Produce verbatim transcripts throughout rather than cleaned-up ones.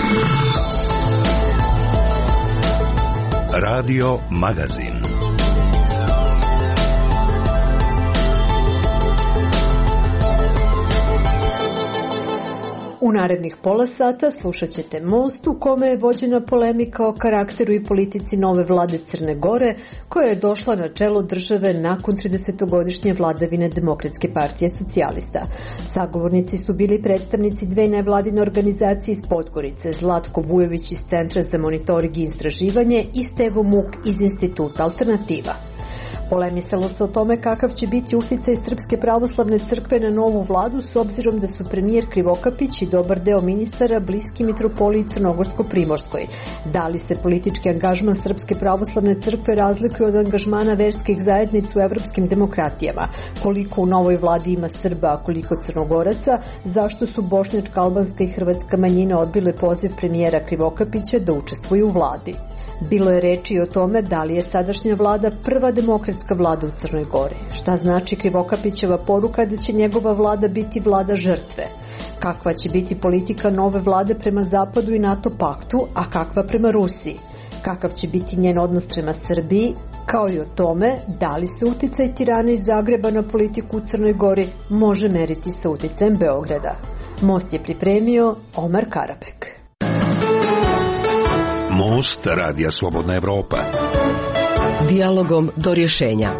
Radio Magazin. U narednih pola sata slušat ćete Most u kome je vođena polemika o karakteru i politici nove vlade Crne Gore, koja je došla na čelo države nakon tridesetogodišnje vladavine Demokratske partije socijalista. Sagovornici su bili predstavnici dve nevladine organizacije iz Podgorice, Zlatko Vujović iz Centra za monitoring i istraživanje i Stevo Muk iz Instituta Alternativa. Polemisalo se o tome kakav će biti uticaj Srpske pravoslavne crkve na novu vladu s obzirom da su premijer Krivokapić i dobar deo ministara bliski mitropoliji Crnogorsko-Primorskoj. Da li se politički angažman Srpske pravoslavne crkve razlikuje od angažmana verskih zajednica u evropskim demokratijama? Koliko u novoj vladi ima Srba, a koliko Crnogoraca? Zašto su bošnjačka, albanska i hrvatska manjina odbile poziv premijera Krivokapića da učestvuju u vladi? Bilo je reči i o tome da li je sadašnja vlada prva demokratska vlada u Crnoj Gori. Šta znači Krivokapićeva poruka da će njegova vlada biti vlada žrtve? Kakva će biti politika nove vlade prema Zapadu i NATO paktu, a kakva prema Rusiji? Kakav će biti njen odnos prema Srbiji, kao i o tome da li se uticaj Tirane iz Zagreba na politiku u Crnoj Gori može meriti sa uticajem Beograda. Most je pripremio Omar Karapek. Most Radija Slobodna Evropa. Dijalogom do rješenja.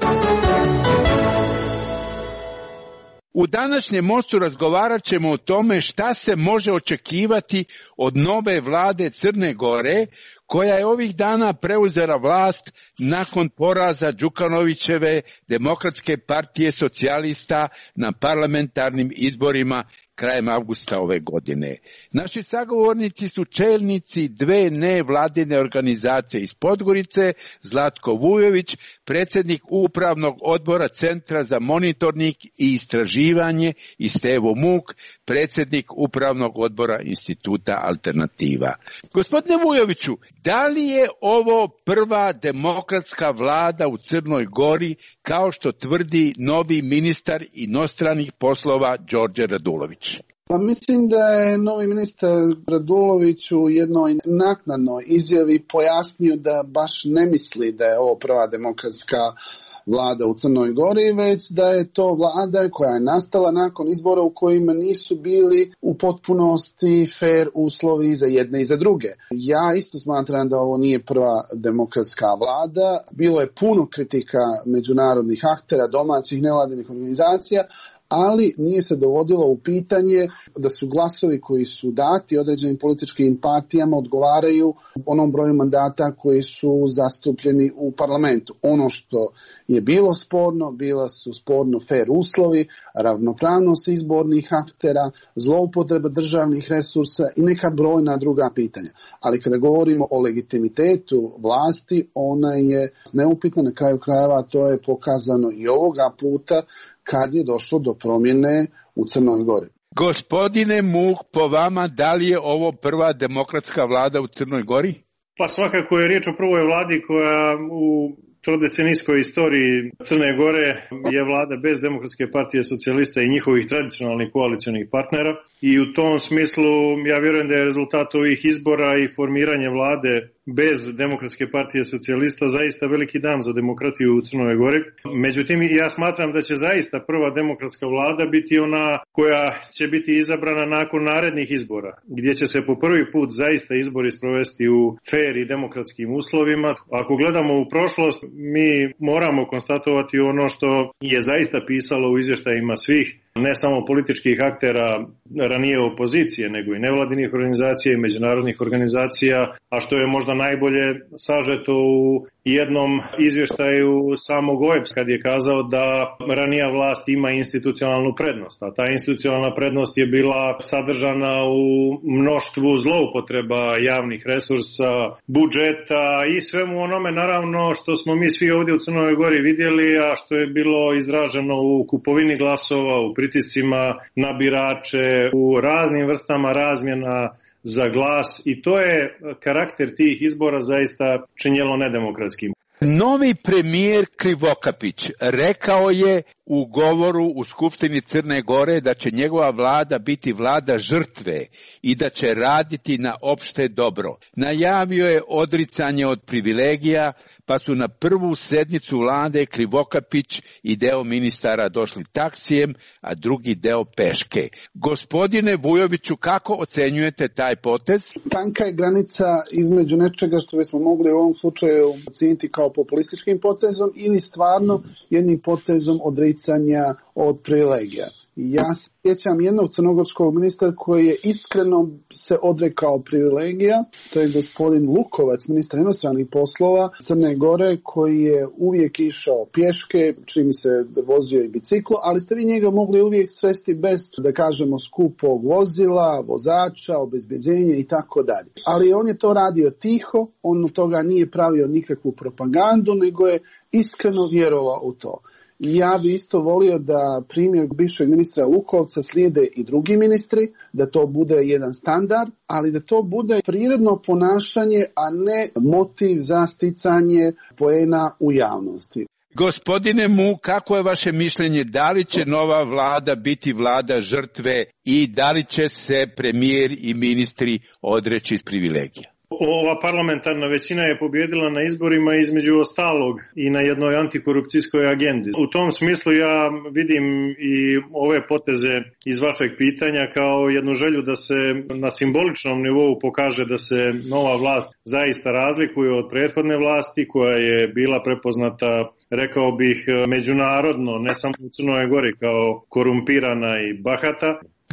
U današnjem Mostu razgovarat ćemo o tome šta se može očekivati od nove vlade Crne Gore, koja je ovih dana preuzela vlast nakon poraza Đukanovićeve Demokratske partije socijalista na parlamentarnim izborima krajem avgusta ove godine. Naši sagovornici su čelnici dve nevladine organizacije iz Podgorice, Zlatko Vujović, predsjednik upravnog odbora Centra za monitoring i istraživanje, i Stevo Muk, predsjednik upravnog odbora Instituta Alternativa. Gospodine Vujoviću, da li je ovo prva demokratska vlada u Crnoj Gori, kao što tvrdi novi ministar inostranih poslova Đorđe Radulović? Pa mislim da je novi ministar Radulović u jednoj naknadnoj izjavi pojasnio da baš ne misli da je ovo prva demokratska vlada u Crnoj Gori, već da je to vlada koja je nastala nakon izbora u kojima nisu bili u potpunosti fair uslovi za jedne i za druge. Ja isto smatram da ovo nije prva demokratska vlada. Bilo je puno kritika međunarodnih aktera, domaćih nevladinih organizacija, ali nije se dovodilo u pitanje da su glasovi koji su dati određenim političkim partijama odgovaraju onom broju mandata koji su zastupljeni u parlamentu. Ono što je bilo sporno, bila su sporno fair uslovi, ravnopravnost izbornih aktera, zloupotreba državnih resursa i neka brojna druga pitanja. Ali kada govorimo o legitimitetu vlasti, ona je neupitna, na kraju krajeva to je pokazano i ovoga puta kad je došlo do promjene u Crnoj Gori. Gospodine Muk, po vama, da li je ovo prva demokratska vlada u Crnoj Gori? Pa svakako je riječ o prvoj vladi koja u trodecenijskoj istoriji Crne Gore je vlada bez Demokratske partije socijalista i njihovih tradicionalnih koalicionih partnera. I u tom smislu ja vjerujem da je rezultat ovih izbora i formiranje vlade bez Demokratske partije socijalista zaista veliki dan za demokratiju u Crnoj Gori. Međutim, ja smatram da će zaista prva demokratska vlada biti ona koja će biti izabrana nakon narednih izbora, gdje će se po prvi put zaista izbori sprovesti u fair i demokratskim uslovima. Ako gledamo u prošlost, mi moramo konstatovati ono što je zaista pisalo u izvještajima svih, ne samo političkih aktera ranije opozicije, nego i nevladinih organizacija i međunarodnih organizacija, a što je možda najbolje sažeto u jednom izvještaju samog O E B S, kad je kazao da ranija vlast ima institucionalnu prednost, a ta institucionalna prednost je bila sadržana u mnoštvu zloupotreba javnih resursa, budžeta i svemu onome naravno što smo mi svi ovdje u Crnoj Gori vidjeli, a što je bilo izraženo u kupovini glasova, u pritiscima na birače, u raznim vrstama razmjena za glas, i to je karakter tih izbora zaista činjelo nedemokratskim. Novi premijer Krivokapić rekao je u govoru u Skupštini Crne Gore da će njegova vlada biti vlada žrtve i da će raditi na opšte dobro. Najavio je odricanje od privilegija, pa su na prvu sednicu vlade Krivokapić i deo ministara došli taksijem, a drugi deo peške. Gospodine Vujoviću, kako ocenjujete taj potez? Tanka je granica između nečega što bismo mogli u ovom slučaju ocijeniti kao populističkim potezom ili stvarno jednim potezom odricanja od privilegija. Ja se sjećam jednog crnogorskog ministra koji je iskreno se odrekao privilegija, to je gospodin Lukovac, ministar inostranih poslova Crne Gore, koji je uvijek išao pješke, čini se da vozio i biciklo, ali ste vi njega mogli uvijek svesti bez, da kažemo, skupog vozila, vozača, obezbeđenja i tako dalje. Ali on je to radio tiho, on od toga nije pravio nikakvu propagandu, nego je iskreno vjerovao u to. Ja bi isto volio da primjer bivšeg ministra Lukovca slijede i drugi ministri, da to bude jedan standard, ali da to bude prirodno ponašanje, a ne motiv za sticanje poena u javnosti. Gospodine Mu, kako je vaše mišljenje, da li će nova vlada biti vlada žrtve i da li će se premijer i ministri odreći iz privilegija? Ova parlamentarna većina je pobjedila na izborima između ostalog i na jednoj antikorupcijskoj agendi. U tom smislu ja vidim i ove poteze iz vašeg pitanja kao jednu želju da se na simboličnom nivou pokaže da se nova vlast zaista razlikuje od prethodne vlasti koja je bila prepoznata, rekao bih, međunarodno, ne samo u Crnoj Gori, kao korumpirana i bahata.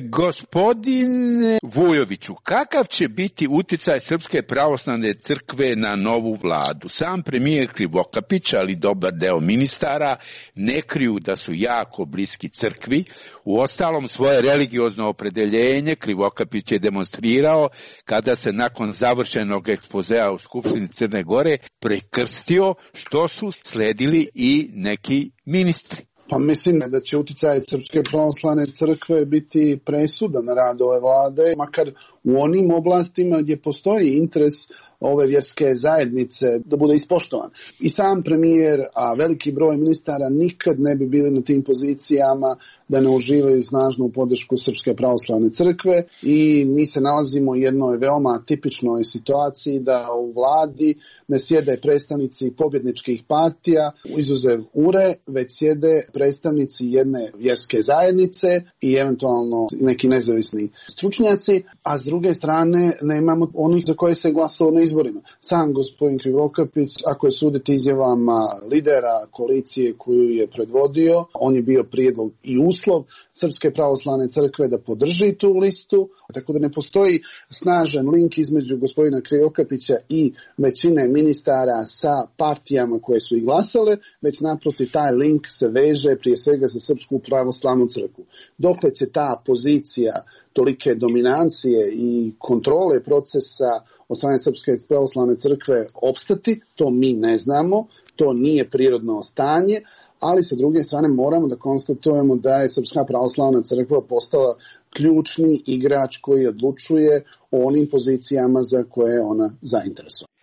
Gospodine Vujoviću, kakav će biti uticaj Srpske pravoslavne crkve na novu vladu? Sam premijer Krivokapić, ali dobar deo ministara, ne kriju da su jako bliski crkvi. U ostalom, svoje religiozno opredeljenje Krivokapić je demonstrirao kada se nakon završenog ekspozea u Skupštini Crne Gore prekrstio, što su sledili i neki ministri. Pa mislim da će uticaj Srpske pravoslavne crkve biti presudan na rad ove vlade, makar u onim oblastima gdje postoji interes ove vjerske zajednice da bude ispoštovan. I sam premijer, a veliki broj ministara nikad ne bi bili na tim pozicijama da ne uživaju snažnu podršku Srpske pravoslavne crkve i mi se nalazimo u jednoj veoma tipičnoj situaciji da u vladi ne sjede predstavnici pobjedničkih partija, izuzev U R E, već sjede predstavnici jedne vjerske zajednice i eventualno neki nezavisni stručnjaci, a s druge strane nemamo onih za koje se glasalo na izborima. Sam gospodin Krivokapić, ako je suditi izjavama lidera koalicije koju je predvodio, on je bio prijedlog i uslov Srpske pravoslavne crkve da podrži tu listu, tako da ne postoji snažan link između gospodina Krivokapića i većine ministara sa partijama koje su i glasale, već naprotiv taj link se veže prije svega za Srpsku pravoslavnu crkvu. Dokle će ta pozicija tolike dominancije i kontrole procesa od strane Srpske pravoslavne crkve opstati, to mi ne znamo, to nije prirodno stanje, ali sa druge strane moramo da konstatujemo da je Srpska pravoslavna crkva postala ključni igrač koji odlučuje o onim pozicijama za koje je ona zainteresovana.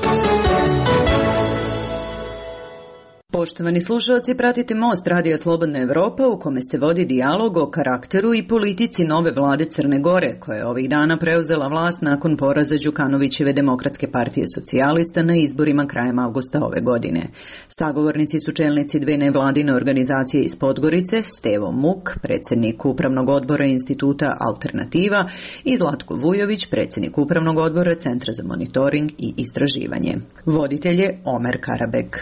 Poštovani slušalci, pratite Most Radija Slobodna Evropa u kome se vodi dijalog o karakteru i politici nove vlade Crne Gore, koja je ovih dana preuzela vlast nakon poraza Đukanovićeve Demokratske partije socijalista na izborima krajem avgusta ove godine. Sagovornici su čelnici dve nevladine organizacije iz Podgorice, Stevo Muk, predsjednik Upravnog odbora Instituta Alternativa, i Zlatko Vujović, predsjednik Upravnog odbora Centra za monitoring i istraživanje. Voditelj je Omer Karabek.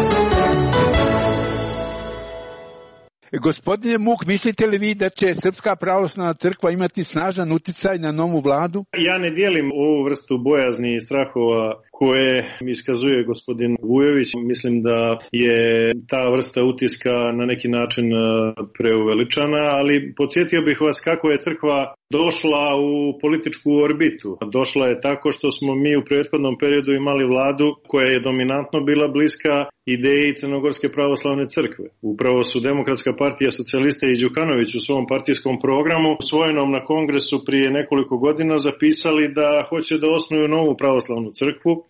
Gospodine Muk, mislite li vi da će Srpska pravoslavna crkva imati snažan uticaj na novu vladu? Ja ne dijelim ovu vrstu bojazni i strahova koje iskazuje gospodin Vujović. Mislim da je ta vrsta utiska na neki način preuveličana, ali podsjetio bih vas kako je crkva došla u političku orbitu. Došla je tako što smo mi u prethodnom periodu imali vladu koja je dominantno bila bliska ideji Crnogorske pravoslavne crkve. Upravo su Demokratska partija socijalista i Đukanović u svom partijskom programu usvojenom na kongresu prije nekoliko godina zapisali da hoće da osnuju novu pravoslavnu crkvu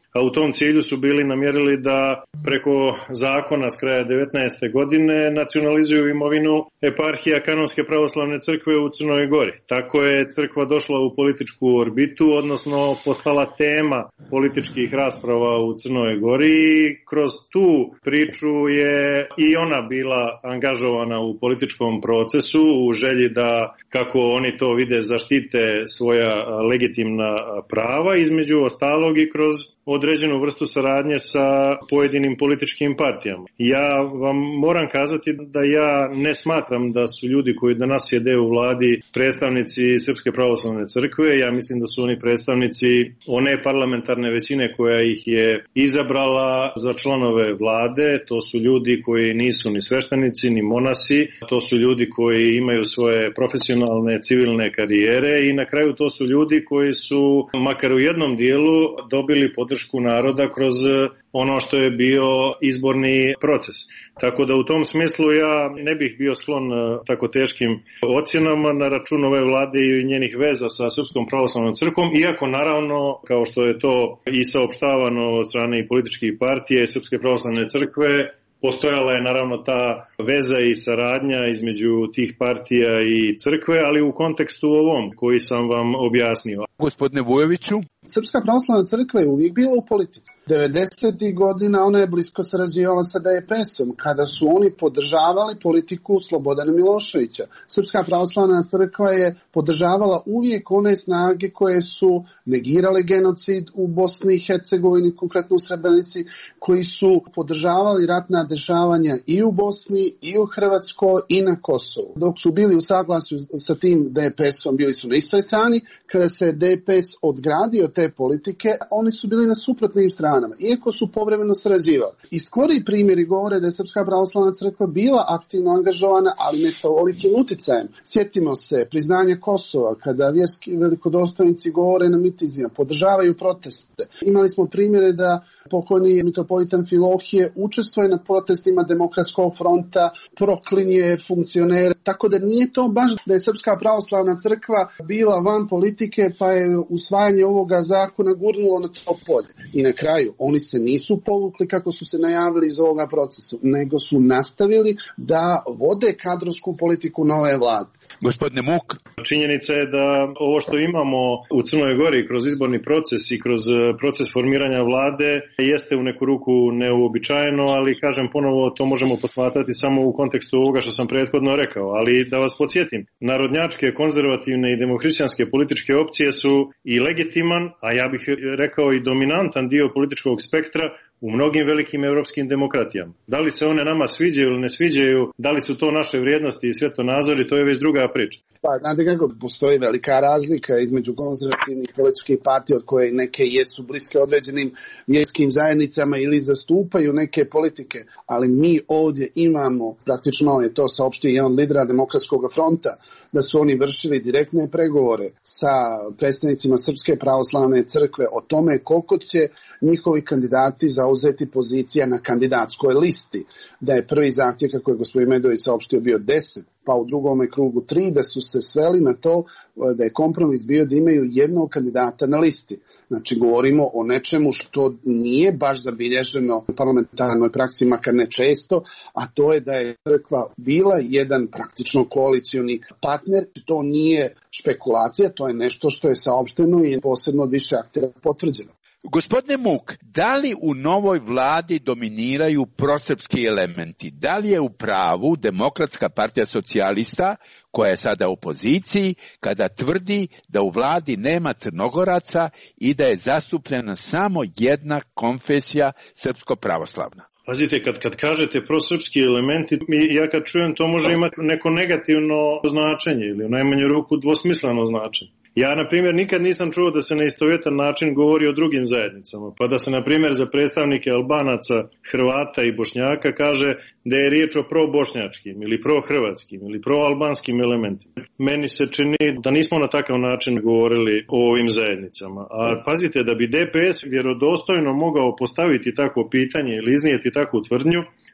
a u tom cilju su bili namjerili da preko zakona s kraja devetnaeste godine nacionalizuju imovinu eparhija Kanonske pravoslavne crkve u Crnoj Gori. Tako je crkva došla u političku orbitu, odnosno postala tema političkih rasprava u Crnoj Gori i kroz tu priču je i ona bila angažovana u političkom procesu u želji da, kako oni to vide, zaštite svoja legitimna prava, između ostalog i kroz određenu vrstu saradnje sa pojedinim političkim partijama. Ja vam moram kazati da ja ne smatram da su ljudi koji danas sjede u vladi predstavnici Srpske pravoslavne crkve. Ja mislim da su oni predstavnici one parlamentarne većine koja ih je izabrala za članove vlade. To su ljudi koji nisu ni sveštenici, ni monasi. To su ljudi koji imaju svoje profesionalne civilne karijere i na kraju to su ljudi koji su makar u jednom dijelu dobili podršku naroda kroz ono što je bio izborni proces. Tako da u tom smislu ja ne bih bio sklon tako teškim ocjenama na račun ove vlade i njenih veza sa Srpskom pravoslavnom crkvom, iako naravno, kao što je to i saopštavano od strane i političkih partija i Srpske pravoslavne crkve, postojala je naravno ta veza i saradnja između tih partija i crkve, ali u kontekstu ovom koji sam vam objasnio. Gospodine Vujoviću? Srpska pravoslavna crkva je uvijek bila u politici. devedesetih godina ona je blisko sarađivala sa D P S-om kada su oni podržavali politiku Slobodana Miloševića. Srpska pravoslavna crkva je podržavala uvijek one snage koje su negirale genocid u Bosni i Hercegovini, konkretno u Srebrenici, koji su podržavali ratna dešavanja i u Bosni, i u Hrvatskoj, i na Kosovu. Dok su bili u saglasju sa tim D P S-om, bili su na istoj strani. Kada se D P S odgradio te politike, oni su bili na suprotnim stranama, iako su povremeno sarađivali. I skori primjeri govore da je Srpska pravoslavna crkva bila aktivno angažovana, ali ne sa ovolikim uticajem. Sjetimo se priznanja Kosova, kada vjerski velikodostojnici govore na mitizima, podržavaju proteste. Imali smo primjere da pokojni mitropolitan Filohije učestvuje na protestima Demokratskog fronta, proklinje funkcionere, tako da nije to baš da je Srpska pravoslavna crkva bila van politike pa je usvajanje ovoga zakona gurnulo na to polje. I na kraju, oni se nisu povukli kako su se najavili iz ovoga procesu, nego su nastavili da vode kadrovsku politiku nove vlade. Gospodine Muk. Činjenica je da ovo što imamo u Crnoj Gori kroz izborni proces i kroz proces formiranja vlade jeste u neku ruku neuobičajeno, ali kažem ponovo to možemo posmatrati samo u kontekstu ovoga što sam prethodno rekao. Ali da vas podsjetim, narodnjačke, konzervativne i demohrišćanske političke opcije su i legitiman, a ja bih rekao i dominantan dio političkog spektra u mnogim velikim europskim demokratijama. Da li se one nama sviđaju ili ne sviđaju, da li su to naše vrijednosti i svjetonazori, to je već druga priča. Pa, znate kako, postoji velika razlika između konzervativnih političkih partija od koje neke jesu bliske određenim vjerskim zajednicama ili zastupaju neke politike, ali mi ovdje imamo, praktično je to saopštio jedan od lidera Demokratskog fronta, da su oni vršili direktne pregovore sa predstavnicima Srpske pravoslavne crkve o tome koliko će njihovi kandidati zauzeti pozicija na kandidatskoj listi. Da je prvi zahtjev, kako je gospodin Medović saopštio, bio deset, pa u drugome krugu tri, da su se sveli na to da je kompromis bio da imaju jednog kandidata na listi. Znači, govorimo o nečemu što nije baš zabilježeno u parlamentarnoj praksi, makar ne često, a to je da je crkva bila jedan praktično koalicioni partner. To nije špekulacija, to je nešto što je saopšteno i posebno od više aktera potvrđeno. Gospodine Muk, da li u novoj vladi dominiraju prosrpski elementi? Da li je u pravu Demokratska partija socijalista, koja je sada u opoziciji, kada tvrdi da u vladi nema Crnogoraca i da je zastupljena samo jedna konfesija srpsko-pravoslavna? Pazite, kad, kad kažete prosrpski elementi, ja kad čujem to može imati neko negativno značenje ili u najmanju ruku dvosmisleno značenje. Ja, na primjer, nikad nisam čuo da se na istovjetan način govori o drugim zajednicama, pa da se, na primjer, za predstavnike Albanaca, Hrvata i Bošnjaka kaže da je riječ o probošnjačkim ili prohrvatskim ili proalbanskim elementima. Meni se čini da nismo na takav način govorili o ovim zajednicama. A pazite, da bi D P S vjerodostojno mogao postaviti takvo pitanje ili iznijeti takvu tvrdnju,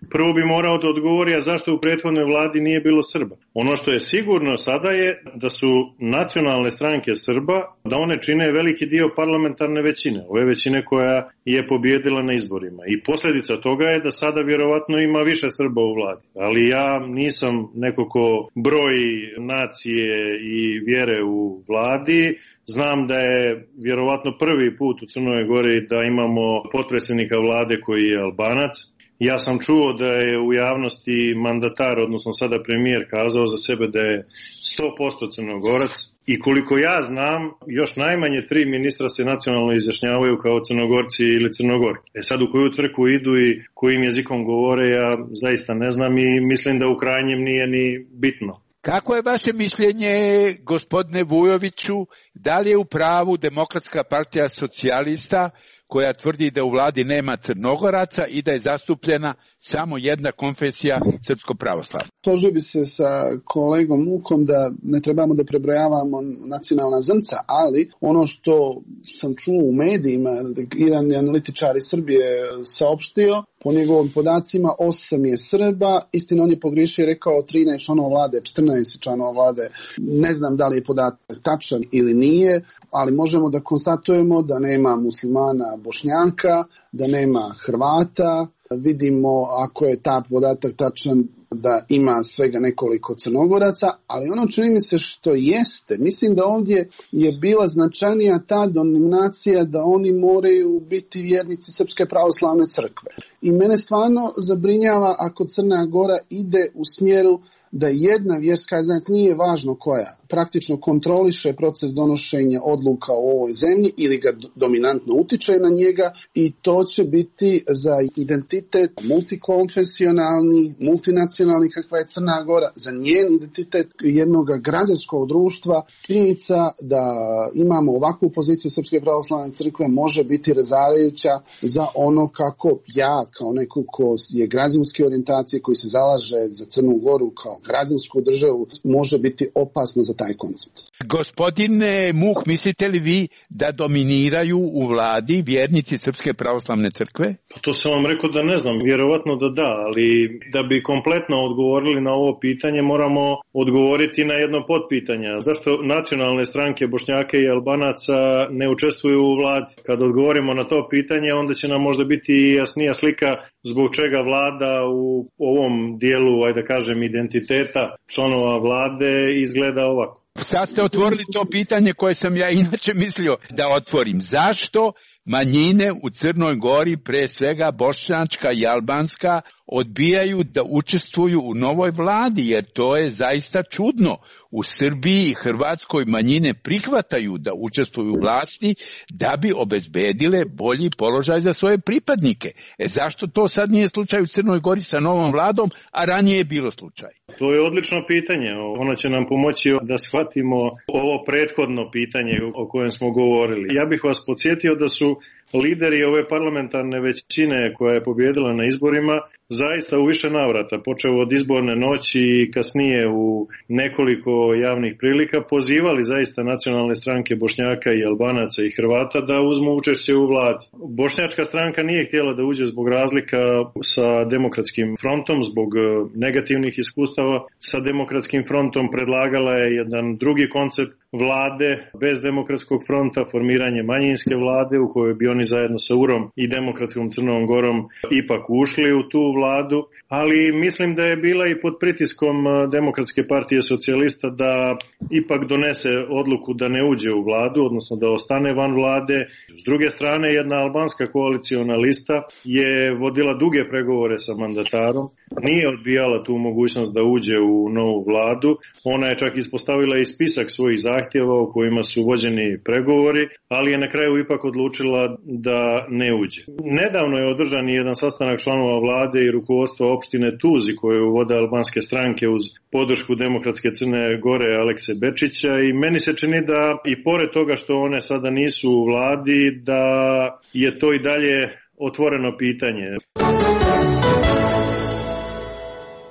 prvo bi morao da odgovori, a zašto u prethodnoj vladi nije bilo Srba. Ono što je sigurno sada je da su nacionalne stranke Srba, da one čine veliki dio parlamentarne većine, ove većine koja je pobjedila na izborima. I posljedica toga je da sada vjerovatno ima više Srba u vladi. Ali ja nisam neko ko broji nacije i vjere u vladi. Znam da je vjerovatno prvi put u Crnoj Gori da imamo potpredsjednika vlade koji je Albanac. Ja sam čuo da je u javnosti mandatar, odnosno sada premijer, kazao za sebe da je sto posto Crnogorac. I koliko ja znam, još najmanje tri ministra se nacionalno izjašnjavaju kao Crnogorci ili Crnogorki. E sad u koju crkvu idu i kojim jezikom govore, ja zaista ne znam i mislim da u krajnjem nije ni bitno. Kako je vaše mišljenje, gospodine Vujoviću, da li je u pravu Demokratska partija socijalista koja tvrdi da u vladi nema Crnogoraca i da je zastupljena samo jedna konfesija srpsko-pravoslavna? Složio bi se sa kolegom Mukom da ne trebamo da prebrojavamo nacionalna zrnca, ali ono što sam čuo u medijima, jedan analitičar iz Srbije saopštio, po njegovim podacima osam je Srba, istina on je pogriješio i rekao trinaest članova vlade, četrnaest članova vlade. Ne znam da li je podatak tačan ili nije, ali možemo da konstatujemo da nema muslimana Bošnjaka, da nema Hrvata. Vidimo, ako je ta podatak tačan, da ima svega nekoliko Crnogoraca, ali ono čini mi se što jeste, mislim da ovdje je bila značajnija ta dominacija da oni moraju biti vjernici Srpske pravoslavne crkve. I mene stvarno zabrinjava ako Crna Gora ide u smjeru da jedna vjerska zajednica, nije važno koja, praktično kontroliše proces donošenja odluka u ovoj zemlji ili ga dominantno utiče na njega i to će biti za identitet multikonfesionalni, multinacionalni kakva je Crna Gora, za njen identitet jednog građanskog društva. Činjenica da imamo ovakvu poziciju Srpske pravoslavne crkve može biti razarajuća za ono kako ja, kao neko ko je građanske orijentacije, koji se zalaže za Crnu Goru kao građansku državu, može biti opasno za taj koncept. Gospodine Muh, mislite li vi da dominiraju u vladi vjernici Srpske pravoslavne crkve? To sam vam rekao da ne znam, vjerovatno da da, ali da bi kompletno odgovorili na ovo pitanje moramo odgovoriti na jedno potpitanje. Zašto nacionalne stranke Bošnjaka i Albanaca ne učestvuju u vladi? Kad odgovorimo na to pitanje, onda će nam možda biti jasnija slika zbog čega vlada u ovom dijelu, ajde da kažem, identiteta članova vlade izgleda ovako. Sad ste otvorili to pitanje koje sam ja inače mislio da otvorim. Zašto manjine u Crnoj Gori, pre svega bošnjačka i albanska, odbijaju da učestvuju u novoj vladi, jer to je zaista čudno. U Srbiji i Hrvatskoj manjine prihvataju da učestvuju u vlasti da bi obezbedile bolji položaj za svoje pripadnike. E zašto to sad nije slučaj u Crnoj Gori sa novom vladom, a ranije je bilo slučaj? To je odlično pitanje. Ono će nam pomoći da shvatimo ovo prethodno pitanje o kojem smo govorili. Ja bih vas podsjetio da su lideri ove parlamentarne većine koja je pobjedila na izborima zaista u više navrata, počeo od izborne noći i kasnije u nekoliko javnih prilika, pozivali zaista nacionalne stranke Bošnjaka i Albanaca i Hrvata da uzmu učešće u vladi. Bošnjačka stranka nije htjela da uđe zbog razlika sa Demokratskim frontom, zbog negativnih iskustava. Sa Demokratskim frontom predlagala je jedan drugi koncept vlade bez Demokratskog fronta, formiranje manjinske vlade u kojoj bi oni zajedno sa U R om i Demokratskom Crnom Gorom ipak ušli u tu vladu, ali mislim da je bila i pod pritiskom Demokratske partije socijalista da ipak donese odluku da ne uđe u vladu, odnosno da ostane van vlade. S druge strane, jedna albanska koaliciona lista je vodila duge pregovore sa mandatarom, nije odbijala tu mogućnost da uđe u novu vladu, ona je čak ispostavila i spisak svojih zahtjeva u kojima su vođeni pregovori, ali je na kraju ipak odlučila da ne uđe. Nedavno je održan jedan sastanak članova vlade i rukovodstva opštine Tuzi koju vode albanske stranke uz podršku Demokratske Crne Gore Alekse Bečića i meni se čini da i pored toga što one sada nisu u vladi, da je to i dalje otvoreno pitanje.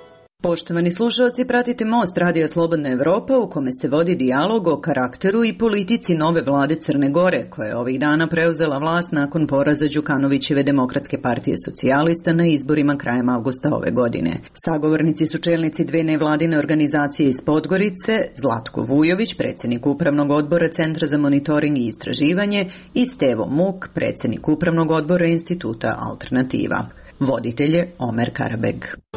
Poštovani slušalci, pratite Most radija Slobodna Evropa u kome se vodi dijalog o karakteru i politici nove vlade Crne Gore, koja je ovih dana preuzela vlast nakon poraza Đukanovićeve Demokratske partije socijalista na izborima krajem avgusta ove godine. Sagovornici su čelnici dve nevladine organizacije iz Podgorice, Zlatko Vujović, predsjednik Upravnog odbora Centra za monitoring i istraživanje, i Stevo Muk, predsjednik Upravnog odbora Instituta Alternativa. Voditelj je Omer Karabeg.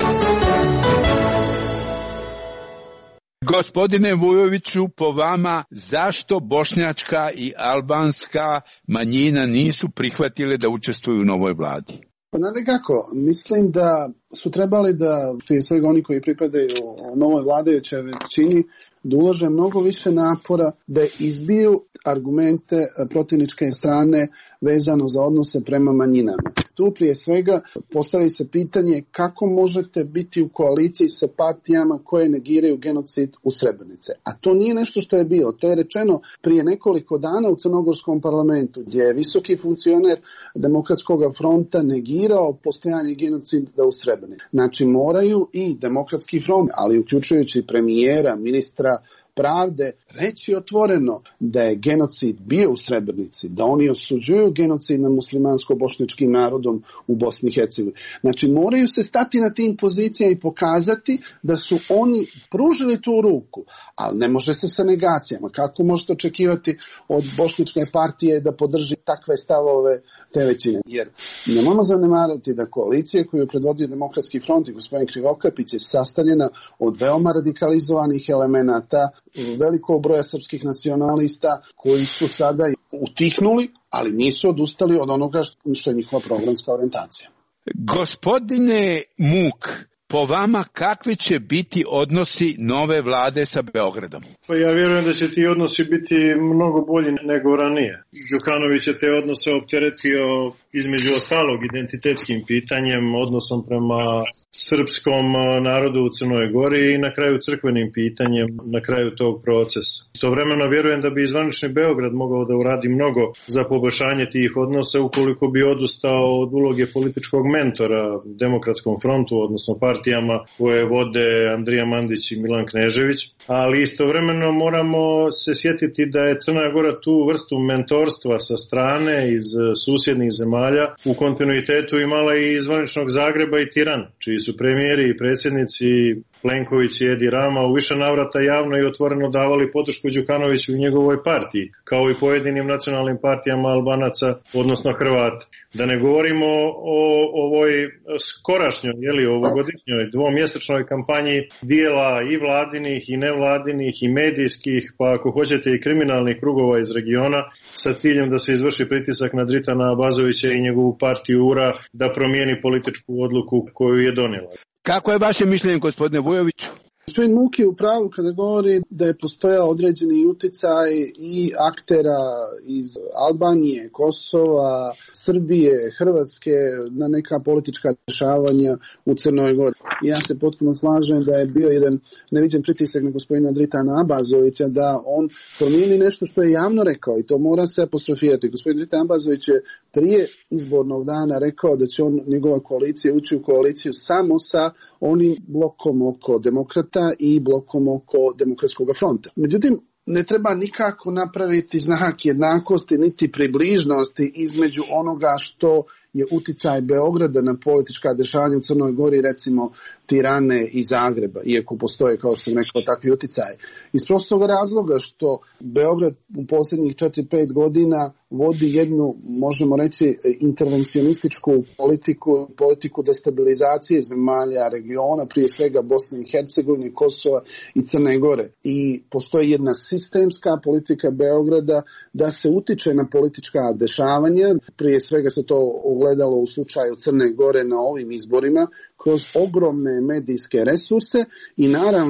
Gospodine Vujoviću, po vama, zašto bošnjačka i albanska manjina nisu prihvatile da učestvuju u novoj vladi? Pa znate kako, mislim da su trebali da, prije svega oni koji pripadaju novoj vladajućoj većini, da ulože mnogo više napora da izbiju argumente protivničke strane vezano za odnose prema manjinama. Tu prije svega postavi se pitanje kako možete biti u koaliciji sa partijama koje negiraju genocid u Srebrenici. A to nije nešto što je bilo. To je rečeno prije nekoliko dana u Crnogorskom parlamentu, gdje je visoki funkcioner Demokratskog fronta negirao postojanje genocida u Srebrenici. Znači moraju i Demokratski front, ali uključujući premijera, ministra pravde, reći otvoreno da je genocid bio u Srebrenici, da oni osuđuju genocid nad muslimansko-bošnjačkim narodom u Bosni i Hercegovini. Znači moraju se stati na tim pozicijama i pokazati da su oni pružili tu ruku, ali ne može se sa negacijama. Kako možete očekivati od bošnjačke partije da podrži takve stavove te većine? Jer nemojmo zanemarati da koalicija koju je predvodio Demokratski front i gospodin Krivokapić je sastavljena od veoma radikalizovanih elemenata, velikog broja srpskih nacionalista koji su sada utihnuli, ali nisu odustali od onoga što je njihova programska orijentacija. Gospodine Muk, po vama kakvi će biti odnosi nove vlade sa Beogradom? Pa ja vjerujem da će ti odnosi biti mnogo bolji nego ranije. Đukanović je te odnose opteretio između ostalog identitetskim pitanjem, odnosom prema srpskom narodu u Crnoj Gori i na kraju crkvenim pitanjem na kraju tog procesa. Istovremeno vjerujem da bi i zvanični Beograd mogao da uradi mnogo za poboljšanje tih odnosa ukoliko bi odustao od uloge političkog mentora Demokratskom frontu, odnosno partijama koje vode Andrija Mandić i Milan Knežević, ali istovremeno moramo se sjetiti da je Crna Gora tu vrstu mentorstva sa strane iz susjednih zemalja u kontinuitetu imala i zvaničnog Zagreba i Tirana, čiji su premijeri i predsjednici Plenković i Edi Rama u više navrata javno i otvoreno davali podršku Đukanoviću i njegovoj partiji, kao i pojedinim nacionalnim partijama Albanaca, odnosno Hrvata. Da ne govorimo o ovoj skorašnjoj, jeli, ovogodišnjoj dvomjesečnoj kampanji dijela i vladinih i nevladinih i medijskih, pa ako hoćete i kriminalnih krugova iz regiona, sa ciljem da se izvrši pritisak na Dritana Abazovića i njegovu partiju U R A da promijeni političku odluku koju je donijela. Kako je vaše mišljenje, gospodine Vujoviću? Gospodin Muk je u pravu kada govori da je postojao određeni uticaj i aktera iz Albanije, Kosova, Srbije, Hrvatske na neka politička dešavanja u Crnoj Gori. Ja se potpuno slažem da je bio jedan neviđen pritisak na gospodina Dritana Abazovića da on promijeni nešto što je javno rekao i to mora se apostrofirati. Gospodin Dritan Abazović je prije izbornog dana rekao da će on, njegova koalicija, ući u koaliciju samo sa onim blokom oko demokrata i blokom oko Demokratskog fronta. Međutim, ne treba nikako napraviti znak jednakosti niti približnosti između onoga što je uticaj Beograda na politička dešavanja u Crnoj Gori, recimo Tirane i Zagreba, iako postoje, kao što sam rekao, takvi uticaji. Iz prostog razloga što Beograd u posljednjih četiri pet godina vodi jednu, možemo reći, intervencionističku politiku, politiku destabilizacije zemalja regiona, prije svega Bosne i Hercegovine, Kosova i Crne Gore. I postoji jedna sistemska politika Beograda da se utiče na politička dešavanja, prije svega se to ogledalo u slučaju Crne Gore na ovim izborima, kroz ogromne medijske resurse i naravno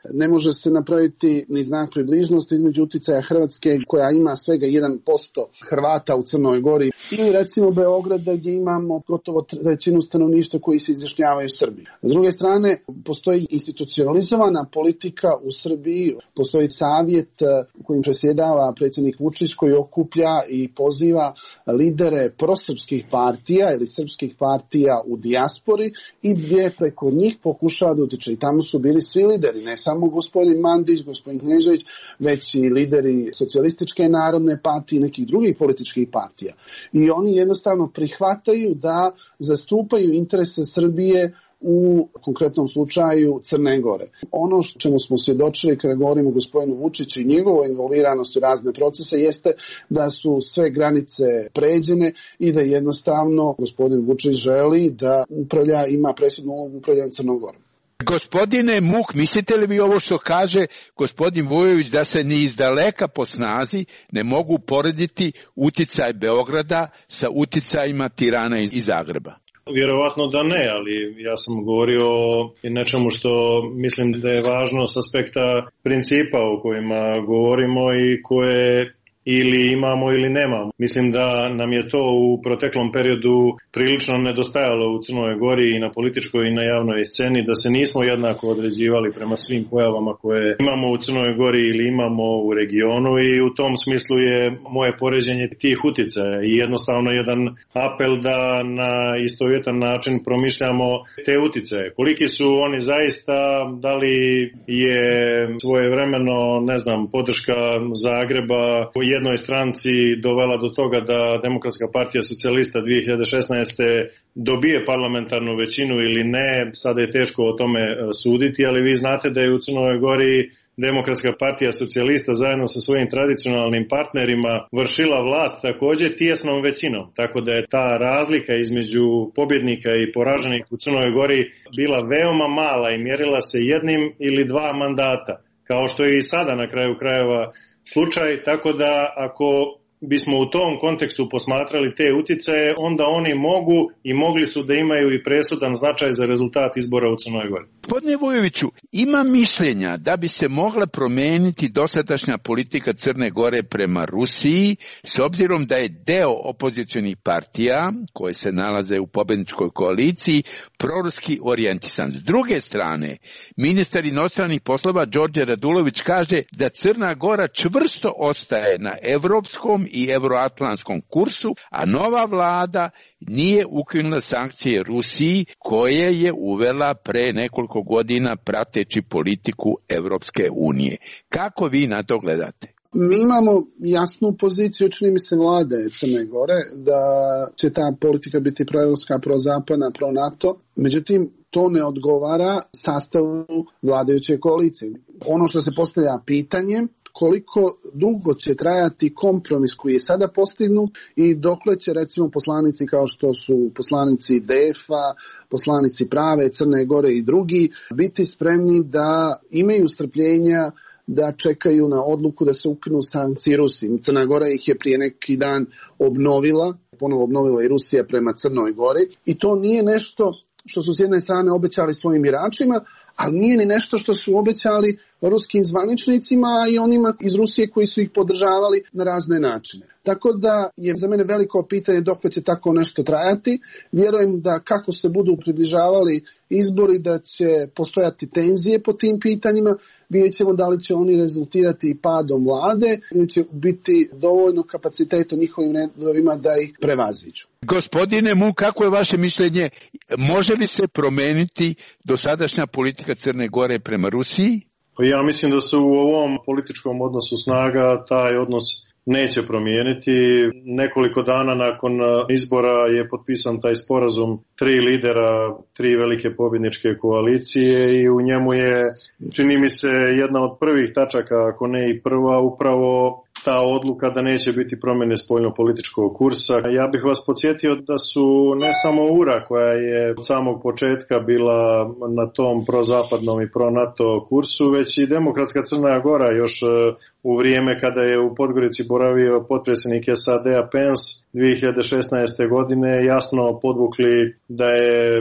Ne može se napraviti ni znak približnosti između uticaja Hrvatske koja ima svega jedan posto Hrvata u Crnoj Gori ili recimo Beograda gdje imamo gotovo trećinu stanovništva koji se izjašnjavaju Srbiji. S druge strane, postoji institucionalizovana politika u Srbiji, postoji savjet kojim presjedava predsjednik Vučić koji okuplja i poziva lidere prosrpskih partija ili srpskih partija u dijaspori i gdje preko njih pokušava da utiče. I tamo su bili svi lideri, ne samo gospodin Mandić, gospodin Knežević, već i lideri Socijalističke narodne partije i nekih drugih političkih partija. I oni jednostavno prihvataju da zastupaju interese Srbije u konkretnom slučaju Crne Gore. Ono čemu smo svjedočili kada govorimo o gospodinu Vučiću i njegovoj involviranosti u razne procese jeste da su sve granice pređene i da jednostavno gospodin Vučić želi da upravlja, ima presudnu ulogu upravljanja Crnom Gorom. Gospodine Muk, mislite li vi ovo što kaže gospodin Vujović da se ni izdaleka po snazi ne mogu porediti uticaj Beograda sa uticajima Tirana i Zagreba? Vjerovatno da ne, ali ja sam govorio o nečemu što mislim da je važno s aspekta principa o kojima govorimo i koje ili imamo ili nemamo. Mislim da nam je to u proteklom periodu prilično nedostajalo u Crnoj Gori i na političkoj i na javnoj sceni, da se nismo jednako određivali prema svim pojavama koje imamo u Crnoj Gori ili imamo u regionu i u tom smislu je moje poređenje tih uticaja i jednostavno jedan apel da na istovjetan način promišljamo te uticaje. Koliki su oni zaista, da li je svojevremeno, ne znam, podrška Zagreba u jednoj stranci dovela do toga da Demokratska partija socijalista dvije hiljade šesnaeste. dobije parlamentarnu većinu ili ne, sada je teško o tome suditi, ali vi znate da je u Crnoj Gori Demokratska partija socijalista zajedno sa svojim tradicionalnim partnerima vršila vlast također tijesnom većinom. Tako da je ta razlika između pobjednika i poraženih u Crnoj Gori bila veoma mala i mjerila se jednim ili dva mandata, kao što je i sada na kraju krajeva slučaj, tako da ako bismo u tom kontekstu posmatrali te uticaje, onda oni mogu i mogli su da imaju i presudan značaj za rezultat izbora u Crnoj Gori. Gospodine Vujoviću, ima mišljenja da bi se mogla promijeniti dosadašnja politika Crne Gore prema Rusiji, s obzirom da je deo opozicionih partija, koje se nalaze u pobjedničkoj koaliciji, proruski orijentisan. S druge strane, ministar inostranih poslova Đorđe Radulović kaže da Crna Gora čvrsto ostaje na evropskom i euroatlantskom kursu, a nova vlada nije ukinula sankcije Rusiji koje je uvela pre nekoliko godina prateći politiku Evropske unije. Kako vi na to gledate? Mi imamo jasnu poziciju, čini mi se, vlade Crne Gore, da će ta politika biti proevropska, prozapadna, pro-NATO. Međutim, to ne odgovara sastavu vladajuće koalicije. Ono što se postavlja pitanje, koliko dugo će trajati kompromis koji je sada postignut i dokle će recimo poslanici kao što su poslanici D E F-a, poslanici Prave, Crne Gore i drugi biti spremni da imaju strpljenja da čekaju na odluku da se ukinu sankcije Rusiji. Crna Gora ih je prije neki dan obnovila, ponovo obnovila i Rusija prema Crnoj Gori i to nije nešto što su s jedne strane obećali svojim biračima, ali nije ni nešto što su obećali ruskim zvaničnicima i onima iz Rusije koji su ih podržavali na razne načine. Tako da je za mene veliko pitanje dok će tako nešto trajati. Vjerujem da kako se budu približavali izbori da će postojati tenzije po tim pitanjima. Vidjet ćemo da li će oni rezultirati padom vlade ili će biti dovoljno kapaciteta u njihovim redovima da ih prevaziđu. Gospodine Mu, kako je vaše mišljenje? Može li se promijeniti dosadašnja politika Crne Gore prema Rusiji? Ja mislim da se u ovom političkom odnosu snaga taj odnos neće promijeniti. Nekoliko dana nakon izbora je potpisan taj sporazum tri lidera, tri velike pobjedničke koalicije i u njemu je, čini mi se, jedna od prvih tačaka, ako ne i prva, upravo ta odluka da neće biti promjene spoljno-političkog kursa. Ja bih vas podsjetio da su ne samo U R A koja je od samog početka bila na tom prozapadnom i pro-NATO kursu, već i Demokratska Crna Gora još u vrijeme kada je u Podgorici boravio potpredsjednik S A D-a Pence dvije hiljade šesnaeste. godine jasno podvukli da je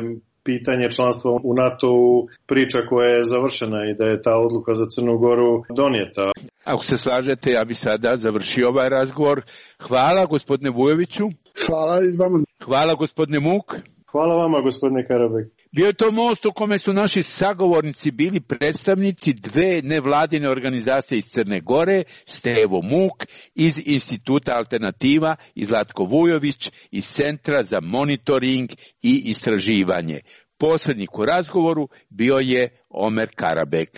pitanje članstva u NATO-u priča koja je završena i da je ta odluka za Crnu Goru donijeta. Ako se slažete, ja bi sada završio ovaj razgovor. Hvala gospodine Vujoviću. Hvala i vama. Hvala gospodine Muk. Hvala vama gospodine Karabek. Bio je to most u kome su naši sagovornici bili predstavnici dve nevladine organizacije iz Crne Gore, Stevo Muk iz Instituta Alternativa i Zlatko Vujović iz Centra za monitoring i istraživanje. Posrednik u razgovoru bio je Omer Karabek.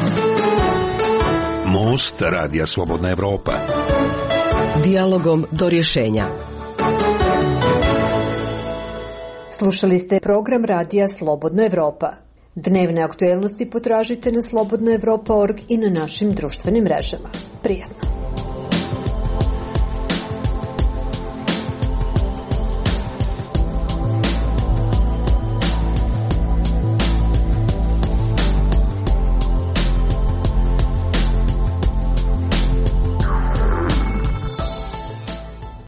Most Radija Slobodna Evropa. Dijalogom do rješenja. Slušali ste program Radija Slobodna Evropa. Dnevne aktuelnosti potražite na slobodna evropa tačka org i na našim društvenim mrežama. Prijatno.